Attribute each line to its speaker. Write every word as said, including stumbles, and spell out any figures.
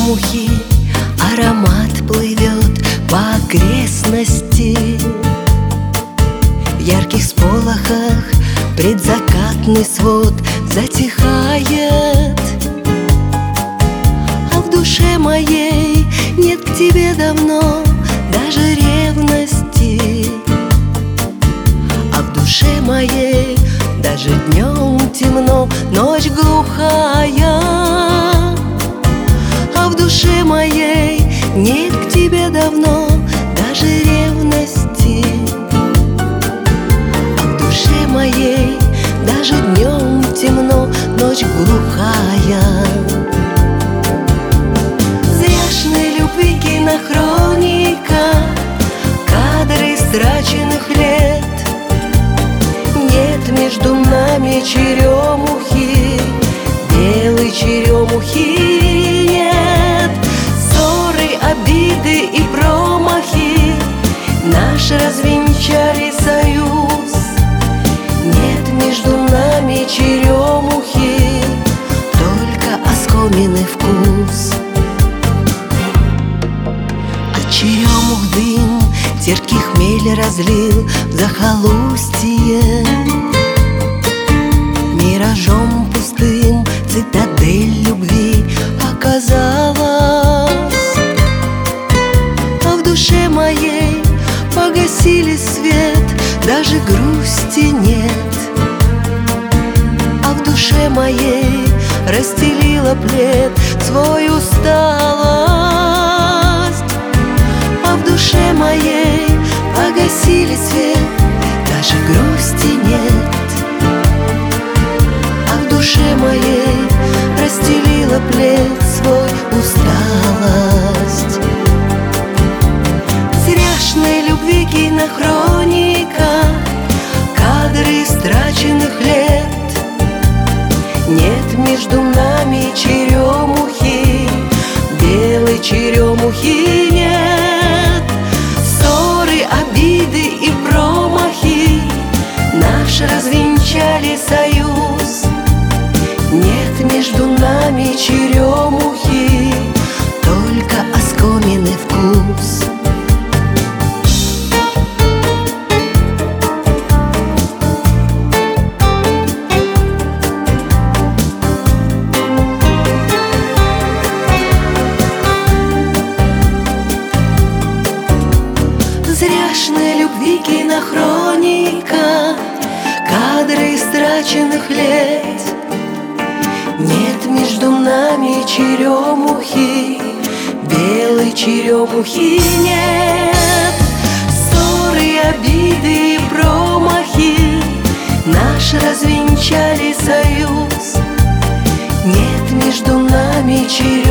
Speaker 1: черемухи аромат плывет по окрестности. В ярких сполохах предзакатный свод затихает, а в душе моей нет к тебе давно даже ревности. А в душе моей даже днем темно, ночь глухая. А в душе моей нет к тебе давно даже ревности. А в душе моей даже днем темно, ночь глухая. Зряшной любви кинохроника, кадры истраченных лет. Нет между нами черемухи, белой черемухи нет. Ссоры, обиды и промахи наш развенчали союз. Нет между нами черемухи, только оскоменный вкус. От черемух дым терпкий хмель разлил в захолустье. Миражом пустым цитадель любви оказалась. А в душе моей погасили свет, даже грусти нет. А в душе моей расстелила плед свой усталость. А в душе моей погасили свет, даже грусти нет. А в душе моей расстелила плед свой усталость. Зряшной любви кинохроника, кадры истраченных лет. Нет между нами черемухи, белой черемухи нет. Ссоры, обиды и промахи наш развенчали союз. Нет между нами черемухи, только оскоменный вкус. Зряшной любви кинохроника, кадры истраченных лет. Нет между нами черемухи, белой черемухи нет. Ссоры, обиды и промахи наш развенчали союз. Нет между нами черемухи,